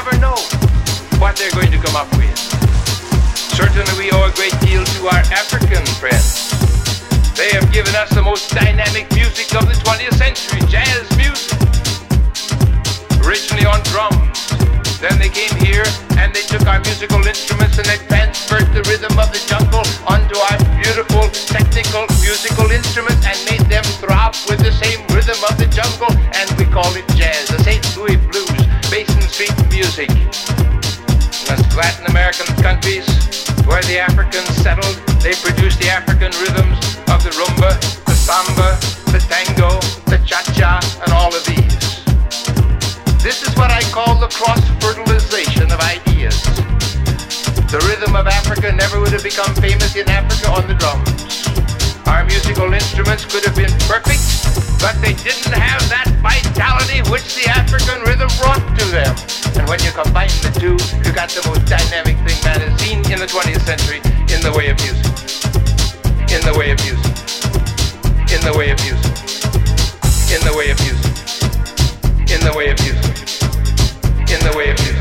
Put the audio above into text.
never know what they're going to come up with. Certainly we owe a great deal to our African friends. They have given us the most dynamic music of the 20th century, jazz music. Originally on drums. Then they came here and they took our musical instruments and they transferred the rhythm of the jungle onto our beautiful technical musical instruments and made them throb with the same rhythm of the jungle, and we call it jazz, the St. Louis blues, Basin Street music. In the Latin American countries where the Africans settled, they produced the African rhythms of the rumba, the samba, the tango, the cha-cha, and all of these. This is what I call the cross-fertilization of ideas. The rhythm of Africa never would have become famous in Africa on the drums. Our musical instruments could have been perfect, but they didn't have that vitality which the African rhythm brought to them. And when you combine the two, you got the most dynamic thing that is seen in the 20th century in the way of music. In the way of music. In the way of music. In the way of music. In the way of music. In the way of music.